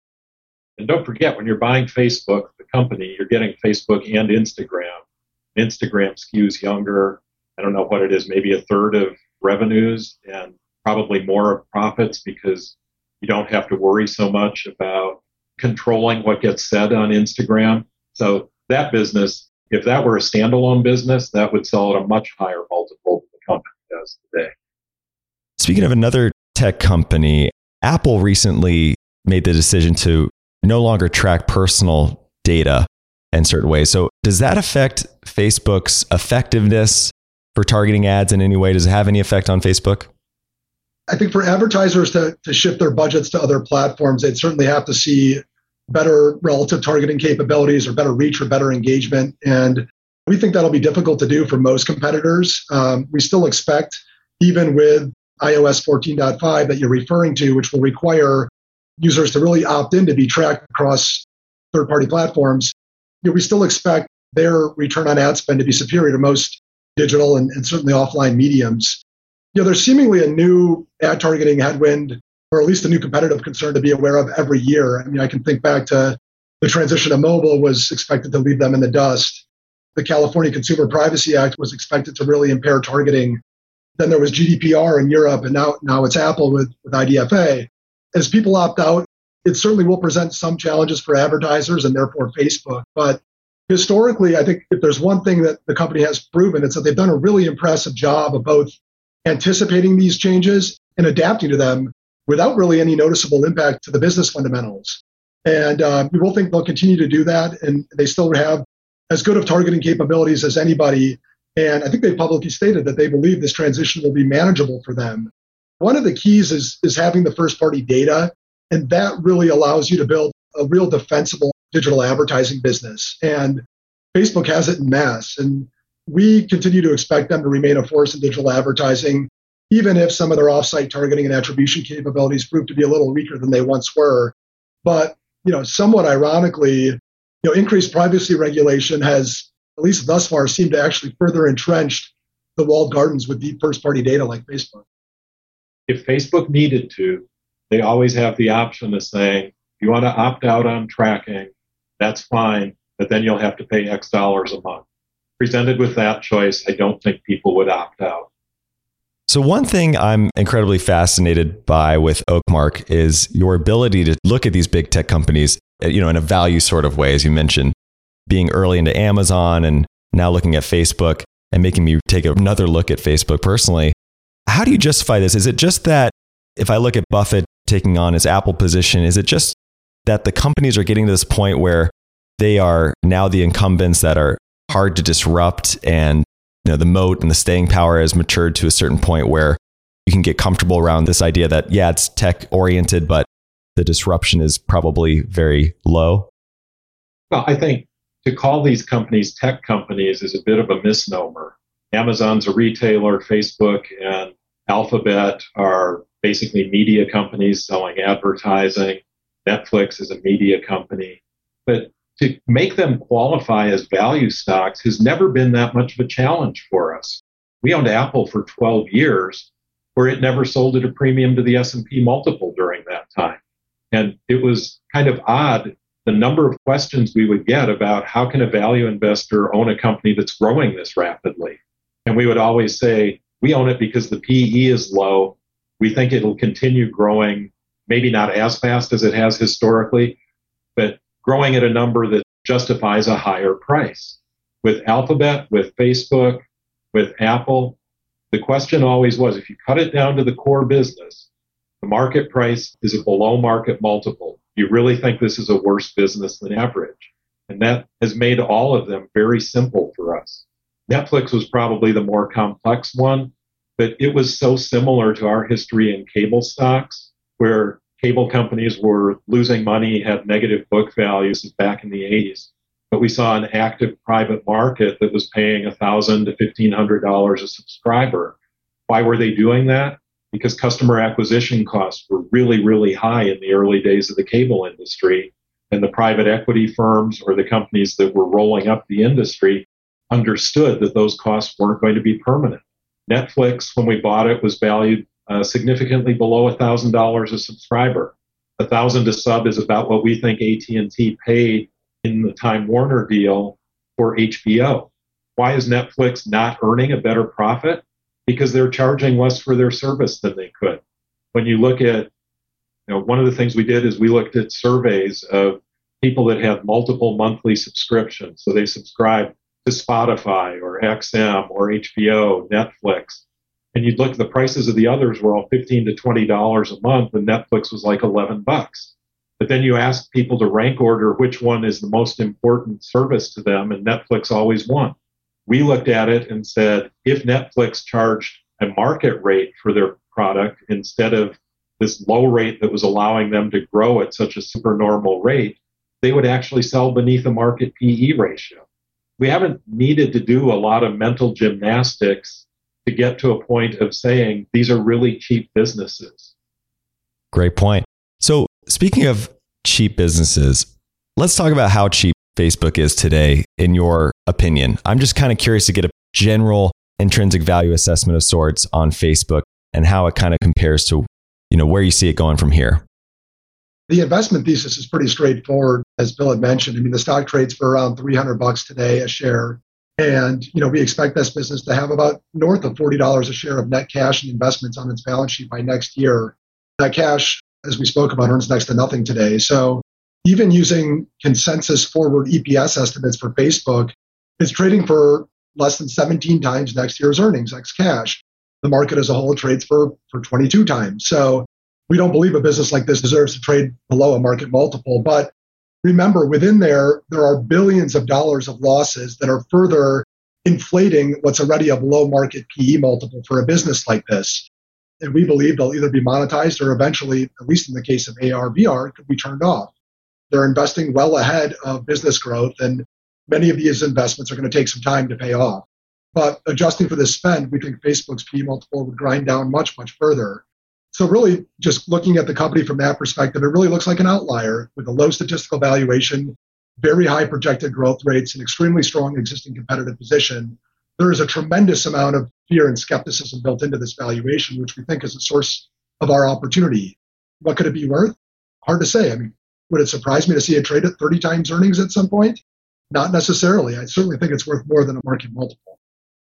And don't forget, when you're buying Facebook, the company, you're getting Facebook and Instagram. Instagram skews younger. I don't know what it is, maybe a third of revenues and probably more of profits because you don't have to worry so much about controlling what gets said on Instagram. So that business, if that were a standalone business, that would sell at a much higher multiple than the company does today. Speaking of another tech company, Apple recently made the decision to no longer track personal data in certain ways. So does that affect Facebook's effectiveness for targeting ads in any way? Does it have any effect on Facebook? I think for advertisers to shift their budgets to other platforms, they'd certainly have to see better relative targeting capabilities or better reach or better engagement. And we think that'll be difficult to do for most competitors. We still expect, even with iOS 14.5 that you're referring to, which will require users to really opt in to be tracked across third-party platforms, we still expect their return on ad spend to be superior to most digital and certainly offline mediums. There's seemingly a new ad targeting headwind, or at least a new competitive concern to be aware of every year. I mean, I can think back to the transition to mobile was expected to leave them in the dust. The California Consumer Privacy Act was expected to really impair targeting. Then there was GDPR in Europe, and now it's Apple with IDFA. As people opt out, it certainly will present some challenges for advertisers and therefore Facebook. But historically, I think if there's one thing that the company has proven, it's that they've done a really impressive job of both anticipating these changes and adapting to them without really any noticeable impact to the business fundamentals. And we will think they'll continue to do that, and they still have as good of targeting capabilities as anybody. And I think they publicly stated that they believe this transition will be manageable for them. One of the keys is having the first-party data, and that really allows you to build a real defensible digital advertising business. And Facebook has it in mass, and we continue to expect them to remain a force in digital advertising, even if some of their off-site targeting and attribution capabilities prove to be a little weaker than they once were. But, somewhat ironically, increased privacy regulation has, at least thus far, seemed to actually further entrench the walled gardens with deep first-party data like Facebook. If Facebook needed to, they always have the option of saying, if you want to opt out on tracking, that's fine, but then you'll have to pay X dollars a month. Presented with that choice, I don't think people would opt out. So one thing I'm incredibly fascinated by with Oakmark is your ability to look at these big tech companies, in a value sort of way, as you mentioned, being early into Amazon and now looking at Facebook and making me take another look at Facebook personally. How do you justify this? Is it just that if I look at Buffett taking on his Apple position, is it just that the companies are getting to this point where they are now the incumbents that are hard to disrupt, and the moat and the staying power has matured to a certain point where you can get comfortable around this idea that, yeah, it's tech oriented, but the disruption is probably very low? Well, I think to call these companies tech companies is a bit of a misnomer. Amazon's a retailer, Facebook and Alphabet are basically media companies selling advertising. Netflix is a media company. But to make them qualify as value stocks has never been that much of a challenge for us. We owned Apple for 12 years, where it never sold at a premium to the S&P multiple during that time. And it was kind of odd, the number of questions we would get about how can a value investor own a company that's growing this rapidly? And we would always say, we own it because the PE is low. We think it'll continue growing, maybe not as fast as it has historically, but growing at a number that justifies a higher price. With Alphabet, with Facebook, with Apple, the question always was, if you cut it down to the core business, the market price is a below market multiple. You really think this is a worse business than average? And that has made all of them very simple for us. Netflix was probably the more complex one, but it was so similar to our history in cable stocks, where cable companies were losing money, had negative book values back in the 80s. But we saw an active private market that was paying $1,000 to $1,500 a subscriber. Why were they doing that? Because customer acquisition costs were really, really high in the early days of the cable industry. And the private equity firms or the companies that were rolling up the industry understood that those costs weren't going to be permanent. Netflix, when we bought it, was valued significantly below $1,000 a subscriber. $1,000 a sub is about what we think AT&T paid in the Time Warner deal for HBO. Why is Netflix not earning a better profit? Because they're charging less for their service than they could. When you look at, one of the things we did is we looked at surveys of people that have multiple monthly subscriptions. So they subscribe to Spotify or XM or HBO, Netflix. And you'd look at the prices of the others were all $15 to $20 a month, and Netflix was like $11. But then you ask people to rank order which one is the most important service to them, and Netflix always won. We looked at it and said, if Netflix charged a market rate for their product instead of this low rate that was allowing them to grow at such a supernormal rate, they would actually sell beneath a market PE ratio. We haven't needed to do a lot of mental gymnastics to get to a point of saying these are really cheap businesses. Great point. So speaking of cheap businesses, let's talk about how cheap Facebook is today, in your opinion. I'm just kind of curious to get a general intrinsic value assessment of sorts on Facebook and how it kind of compares to, where you see it going from here. The investment thesis is pretty straightforward, as Bill had mentioned. I mean, the stock trades for around $300 today a share. And, we expect this business to have about north of $40 a share of net cash and investments on its balance sheet by next year. That cash, as we spoke about, earns next to nothing today. So even using consensus forward EPS estimates for Facebook, it's trading for less than 17 times next year's earnings, ex cash. The market as a whole trades for 22 times. So we don't believe a business like this deserves to trade below a market multiple. But remember, within there are billions of dollars of losses that are further inflating what's already a below market PE multiple for a business like this. And we believe they'll either be monetized or eventually, at least in the case of AR/VR, could be turned off. They're investing well ahead of business growth, and many of these investments are going to take some time to pay off. But adjusting for this spend, we think Facebook's PE multiple would grind down much, much further. So really, just looking at the company from that perspective, it really looks like an outlier with a low statistical valuation, very high projected growth rates, and extremely strong existing competitive position. There is a tremendous amount of fear and skepticism built into this valuation, which we think is a source of our opportunity. What could it be worth? Hard to say. I mean, would it surprise me to see it trade at 30 times earnings at some point? Not necessarily. I certainly think it's worth more than a market multiple.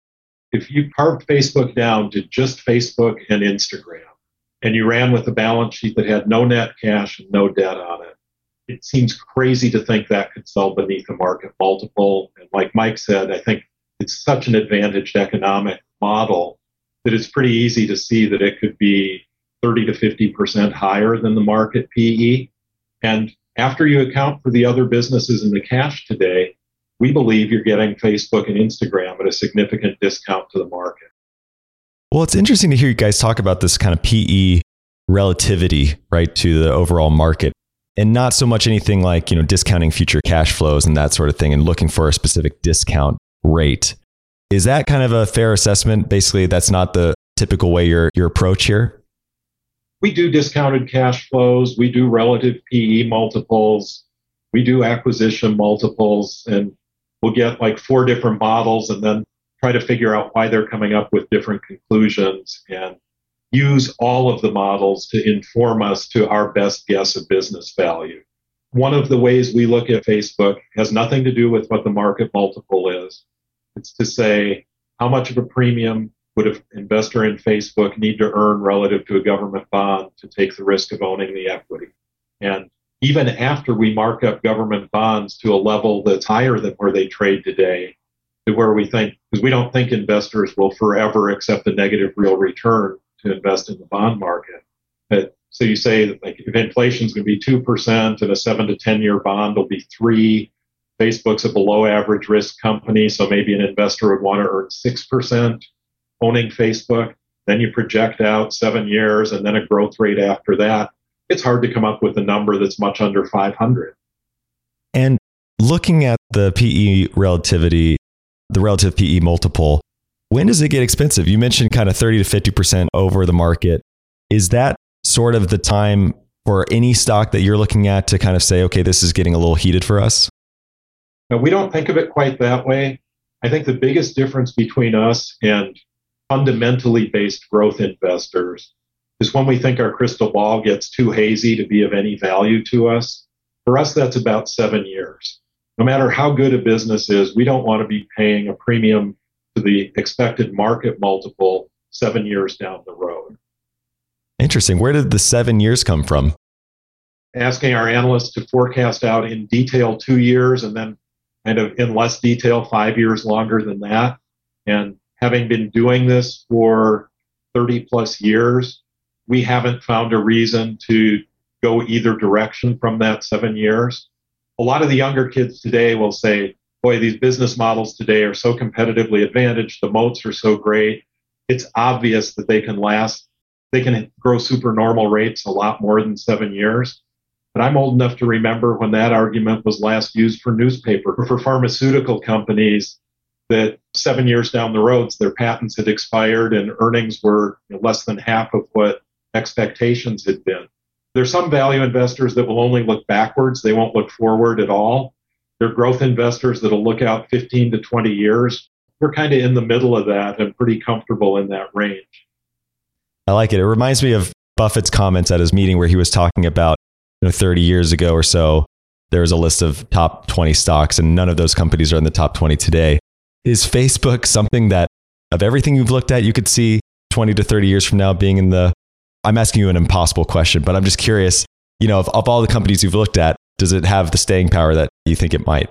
If you carved Facebook down to just Facebook and Instagram, and you ran with a balance sheet that had no net cash and no debt on it, it seems crazy to think that could sell beneath a market multiple. And like Mike said, I think it's such an advantaged economic model that it's pretty easy to see that it could be 30 to 50% higher than the market PE. And after you account for the other businesses in the cash today, we believe you're getting Facebook and Instagram at a significant discount to the market. Well, it's interesting to hear you guys talk about this kind of PE relativity, right, to the overall market, and not so much anything like, discounting future cash flows and that sort of thing and looking for a specific discount rate. Is that kind of a fair assessment? Basically, that's not the typical way your approach here? We do discounted cash flows. We do relative PE multiples. We do acquisition multiples, and we'll get like 4 different models and then try to figure out why they're coming up with different conclusions and use all of the models to inform us to our best guess of business value. One of the ways we look at Facebook has nothing to do with what the market multiple is. It's to say, how much of a premium would an investor in Facebook need to earn relative to a government bond to take the risk of owning the equity? And even after we mark up government bonds to a level that's higher than where they trade today, to where we think, because we don't think investors will forever accept a negative real return to invest in the bond market. But so you say that like if inflation is going to be 2% and a 7 to 10 year bond will be 3%, Facebook's a below average risk company, so maybe an investor would want to earn 6% owning Facebook. Then you project out 7 years and then a growth rate after that. It's hard to come up with a number that's much under 500. And looking at the PE relativity, the relative PE multiple, when does it get expensive? You mentioned kind of 30 to 50% over the market. Is that sort of the time for any stock that you're looking at to kind of say, okay, this is getting a little heated for us? Now, we don't think of it quite that way. I think the biggest difference between us and fundamentally based growth investors is when we think our crystal ball gets too hazy to be of any value to us. For us, that's about 7 years. No matter how good a business is, we don't want to be paying a premium to the expected market multiple 7 years down the road. Interesting. Where did the 7 years come from? Asking our analysts to forecast out in detail 2 years and then kind of in less detail 5 years longer than that. And having been doing this for 30 plus years, we haven't found a reason to go either direction from that 7 years. A lot of the younger kids today will say, boy, these business models today are so competitively advantaged. The moats are so great. It's obvious that they can grow supernormal rates a lot more than 7 years. But I'm old enough to remember when that argument was last used for newspaper or for pharmaceutical companies, that 7 years down the road, their patents had expired and earnings were less than half of what expectations had been. There's some value investors that will only look backwards. They won't look forward at all. There are growth investors that will look out 15 to 20 years. We're kind of in the middle of that and pretty comfortable in that range. I like it. It reminds me of Buffett's comments at his meeting where he was talking about 30 years ago or so, there was a list of top 20 stocks and none of those companies are in the top 20 today. Is Facebook something that of everything you've looked at, you could see 20 to 30 years from now being in the, I'm asking you an impossible question, but I'm just curious, of all the companies you've looked at, does it have the staying power that you think it might?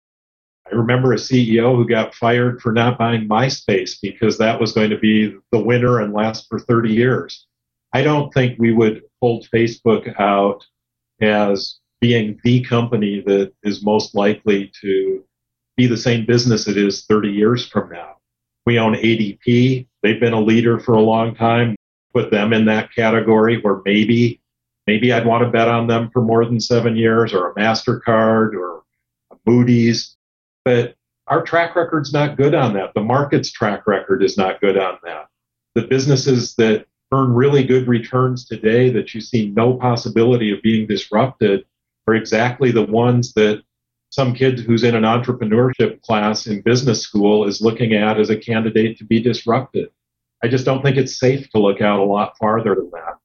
I remember a CEO who got fired for not buying MySpace because that was going to be the winner and last for 30 years. I don't think we would hold Facebook out as being the company that is most likely to be the same business it is 30 years from now. We own ADP. They've been a leader for a long time. Put them in that category where maybe I'd want to bet on them for more than 7 years, or a MasterCard or a Moody's. But our track record's not good on that. The market's track record is not good on that. The businesses that earn really good returns today that you see no possibility of being disrupted are exactly the ones that some kid who's in an entrepreneurship class in business school is looking at as a candidate to be disrupted. I just don't think it's safe to look out a lot farther than that.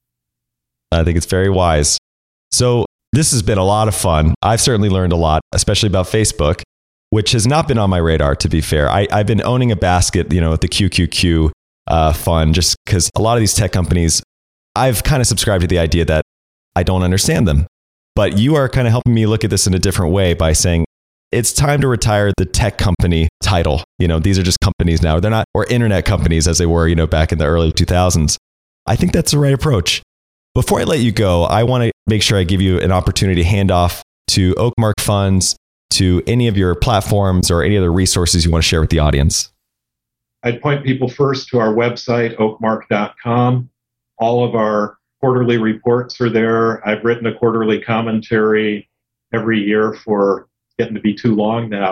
I think it's very wise. So this has been a lot of fun. I've certainly learned a lot, especially about Facebook, which has not been on my radar, to be fair. I've been owning a basket, at the QQQ fund, just because a lot of these tech companies, I've kind of subscribed to the idea that I don't understand them. But you are kind of helping me look at this in a different way by saying it's time to retire the tech company title. These are just companies now. They're not, or internet companies as they were, back in the early 2000s. I think that's the right approach. Before I let you go, I want to make sure I give you an opportunity to hand off to Oakmark Funds, to any of your platforms or any other resources you want to share with the audience. I'd point people first to our website, oakmark.com. All of our quarterly reports are there. I've written a quarterly commentary every year for getting to be too long now.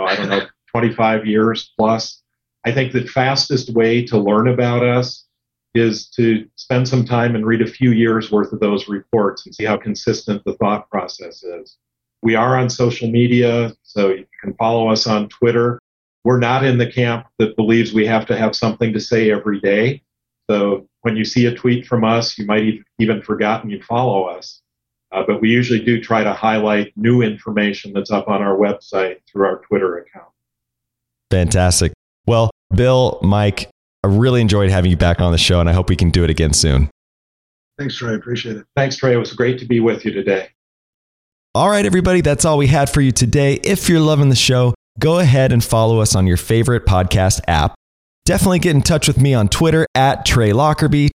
25 years plus. I think the fastest way to learn about us is to spend some time and read a few years worth of those reports and see how consistent the thought process is. We are on social media, so you can follow us on Twitter. We're not in the camp that believes we have to have something to say every day. So when you see a tweet from us, you might even forgotten you follow us. But we usually do try to highlight new information that's up on our website through our Twitter account. Fantastic. Well, Bill, Mike, I really enjoyed having you back on the show, and I hope we can do it again soon. Thanks, Trey. Appreciate it. Thanks, Trey. It was great to be with you today. All right, everybody, that's all we had for you today. If you're loving the show, go ahead and follow us on your favorite podcast app. Definitely get in touch with me on Twitter at Trey Lockerbie,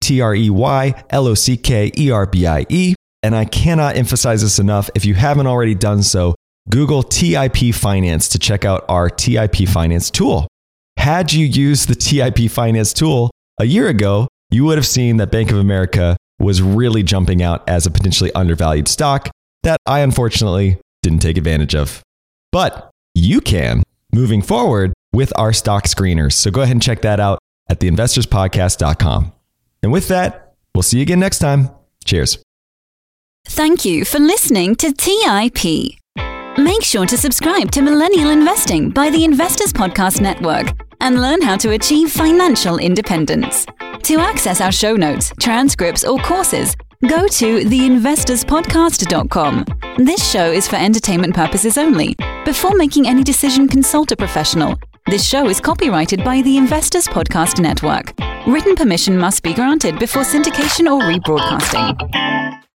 TreyLockkerbie. And I cannot emphasize this enough. If you haven't already done so, Google TIP Finance to check out our TIP Finance tool. Had you used the TIP Finance tool a year ago, you would have seen that Bank of America was really jumping out as a potentially undervalued stock that I unfortunately didn't take advantage of. But you can moving forward with our stock screeners. So go ahead and check that out at theinvestorspodcast.com. And with that, we'll see you again next time. Cheers. Thank you for listening to TIP. Make sure to subscribe to Millennial Investing by the Investors Podcast Network and learn how to achieve financial independence. To access our show notes, transcripts, or courses, go to theinvestorspodcast.com. This show is for entertainment purposes only. Before making any decision, consult a professional. This show is copyrighted by the Investors Podcast Network. Written permission must be granted before syndication or rebroadcasting.